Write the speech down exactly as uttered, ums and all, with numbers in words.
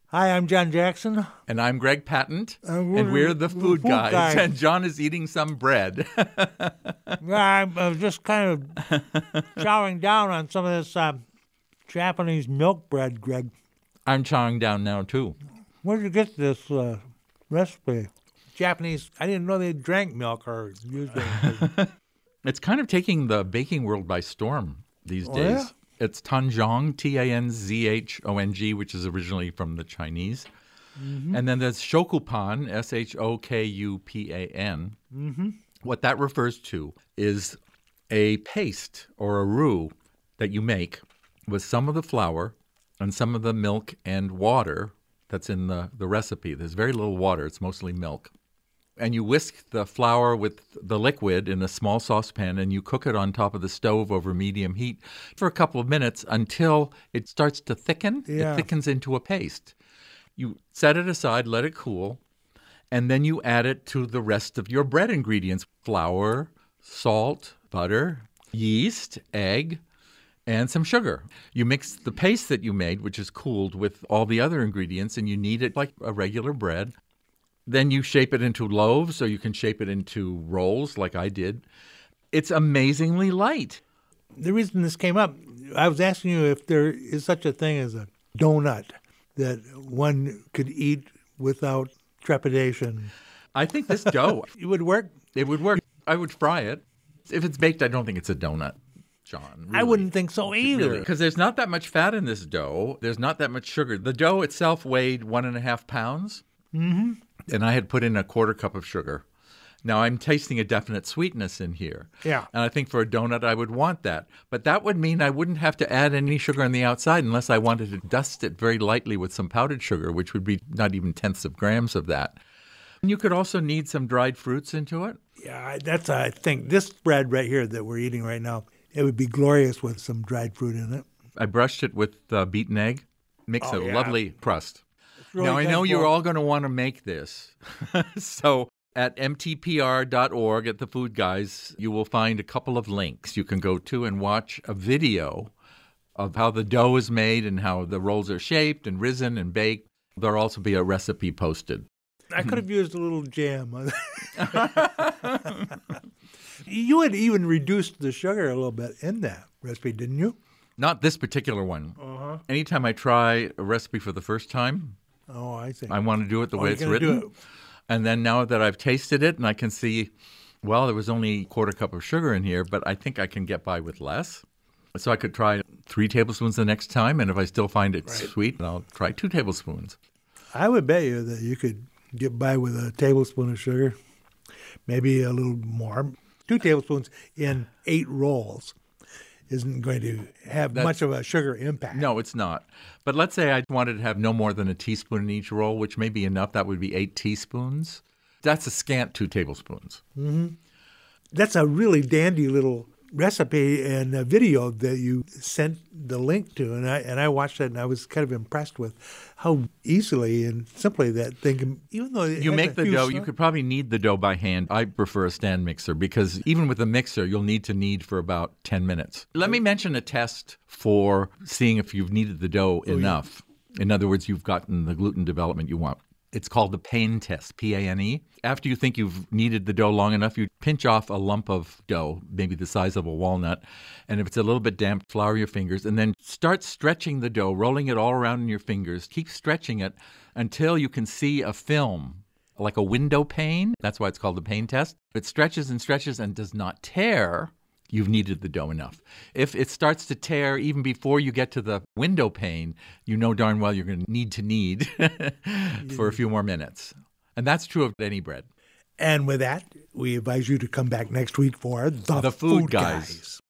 Hi, I'm John Jackson. And I'm Greg Patent, Uh, we're, and we're the food, food guys. guys. And John is eating some bread. I'm uh, just kind of chowing down on some of this uh, Japanese milk bread, Greg. I'm chowing down now, too. Where did you get this uh, recipe? Japanese, I didn't know they drank milk or used it. It's kind of taking the baking world by storm these Oh, days. yeah? It's Tanzhong, T A N Z H O N G, which is originally from the Chinese. Mm-hmm. And then there's shokupan, S H O K U P A N. Mm-hmm. What that refers to is a paste or a roux that you make with some of the flour and some of the milk and water that's in the, the recipe. There's very little water. It's mostly milk. And you whisk the flour with the liquid in a small saucepan, and you cook it on top of the stove over medium heat for a couple of minutes until it starts to thicken. Yeah. It thickens into a paste. You set it aside, let it cool, and then you add it to the rest of your bread ingredients: flour, salt, butter, yeast, egg, and some sugar. You mix the paste that you made, which is cooled, with all the other ingredients, and you knead it like a regular bread. Then you shape it into loaves, or you can shape it into rolls like I did. It's amazingly light. The reason this came up, I was asking you if there is such a thing as a donut that one could eat without trepidation. I think this dough, It would work? it would work. I would fry it. If it's baked, I don't think it's a donut, John. Really. I wouldn't think so either. Because there's not that much fat in this dough. There's not that much sugar. The dough itself weighed one and a half pounds. Mm-hmm. And I had put in a quarter cup of sugar. Now, I'm tasting a definite sweetness in here. Yeah. And I think for a donut, I would want that. But that would mean I wouldn't have to add any sugar on the outside unless I wanted to dust it very lightly with some powdered sugar, which would be not even tenths of grams of that. And you could also knead some dried fruits into it. Yeah, that's, I think, this bread right here that we're eating right now, it would be glorious with some dried fruit in it. I brushed it with uh, beaten egg. Makes Oh, a yeah. lovely crust. Really now, I good know you're for- all going to want to make this. So at m t p r dot org, at the Food Guys, you will find a couple of links you can go to and watch a video of how the dough is made and how the rolls are shaped and risen and baked. There'll also be a recipe posted. I could have used a little jam. You had even reduced the sugar a little bit in that recipe, didn't you? Not this particular one. Uh-huh. Anytime I try a recipe for the first time, Oh, I see. I want to do it the Oh, way you're it's gonna written. do it. And then now that I've tasted it and I can see, well, there was only a quarter cup of sugar in here, but I think I can get by with less. So I could try three tablespoons the next time, and if I still find it Right. sweet, I'll try two tablespoons. I would bet you that you could get by with a tablespoon of sugar, maybe a little more. Two tablespoons in eight rolls isn't going to have That's- much of a sugar impact. No, it's not. But let's say I wanted to have no more than a teaspoon in each roll, which may be enough. That would be eight teaspoons. That's a scant two tablespoons. That's a really dandy little recipe and a video that you sent the link to, and I and I watched it, and I was kind of impressed with how easily and simply that thing can, even though it You has make a the few dough. sli- You could probably knead the dough by hand. I prefer a stand mixer because even with a mixer, you'll need to knead for about ten minutes. Let me mention a test for seeing if you've kneaded the dough enough. In other words, you've gotten the gluten development you want. It's called the Paine test, P A N E. After you think you've kneaded the dough long enough, you pinch off a lump of dough, maybe the size of a walnut. And if it's a little bit damp, flour your fingers and then start stretching the dough, rolling it all around in your fingers. Keep stretching it until you can see a film, like a window pane. That's why it's called the Paine test. If it stretches and stretches and does not tear, you've kneaded the dough enough. If it starts to tear even before you get to the window pane, you know darn well you're going to need to knead for a few more minutes. And that's true of any bread. And with that, we advise you to come back next week for The, The Food Guys.